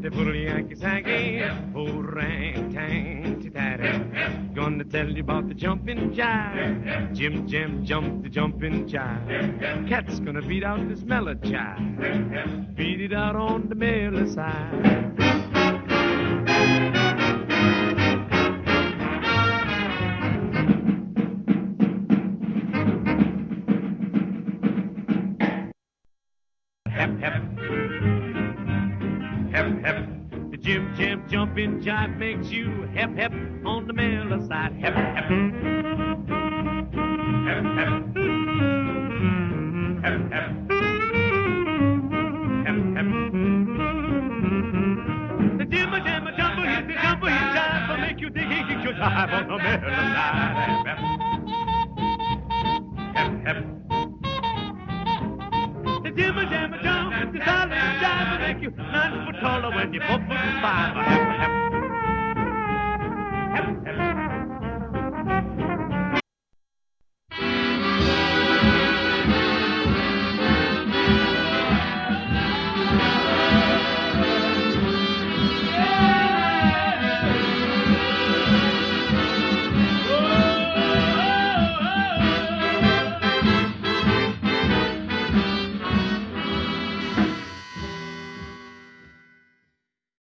the little Yankee Sankey, oh-rang-tang, daddy. Gonna tell you about the jumping jive. Jim Jim jumped the jumping jive. Cat's gonna beat out this mellow jive. Beat it out on the mellow side. Hep, hep. Hep, hep. The Jim Jim jumping jive makes you hep, hep on the mellow side. Hep, hep. Hep, hep. Hep, hep. Hep, hep. The Jimma Jamma jumper hit the jumper hit jive will make you dig your jive on the mellow side. Hep, hep. Hep, hep. The Jimma Jamma jump, the solid jive will make you 9 foot taller when you're 4 foot 5. Hep, hep.